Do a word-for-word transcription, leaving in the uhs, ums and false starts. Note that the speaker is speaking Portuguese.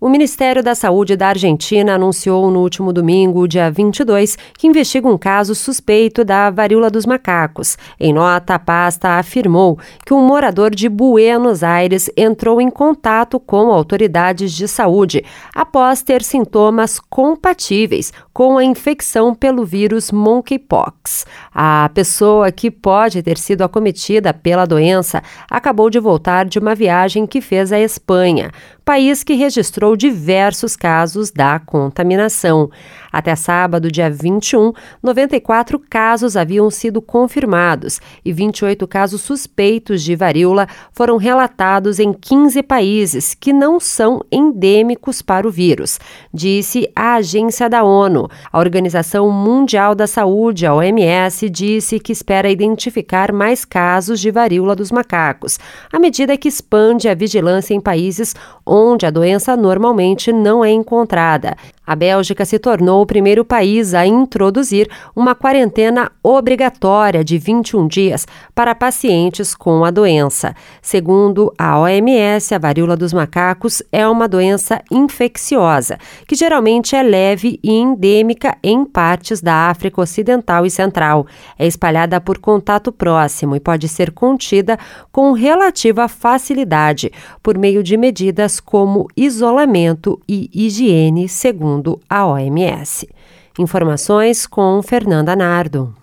O Ministério da Saúde da Argentina anunciou no último domingo, dia vinte e dois, que investiga um caso suspeito da varíola dos macacos. Em nota, a pasta afirmou que um morador de Buenos Aires entrou em contato com autoridades de saúde após ter sintomas compatíveis com a infecção pelo vírus monkeypox. A pessoa que pode ter sido acometida pela doença acabou de voltar de uma viagem que fez à Espanha, país que registrou diversos casos da contaminação. Até sábado, dia vinte e um, noventa e quatro casos haviam sido confirmados e vinte e oito casos suspeitos de varíola foram relatados em quinze países que não são endêmicos para o vírus, disse a agência da ONU. A Organização Mundial da Saúde, a O M S, disse que espera identificar mais casos de varíola dos macacos, à medida que expande a vigilância em países onde a doença normalmente não é encontrada. A Bélgica se tornou o primeiro país a introduzir uma quarentena obrigatória de vinte e um dias para pacientes com a doença. Segundo a O M S, a varíola dos macacos é uma doença infecciosa, que geralmente é leve e endêmica em partes da África Ocidental e Central. É espalhada por contato próximo e pode ser contida com relativa facilidade por meio de medidas como isolamento e higiene, segundo a O M S. Informações com Fernanda Nardo.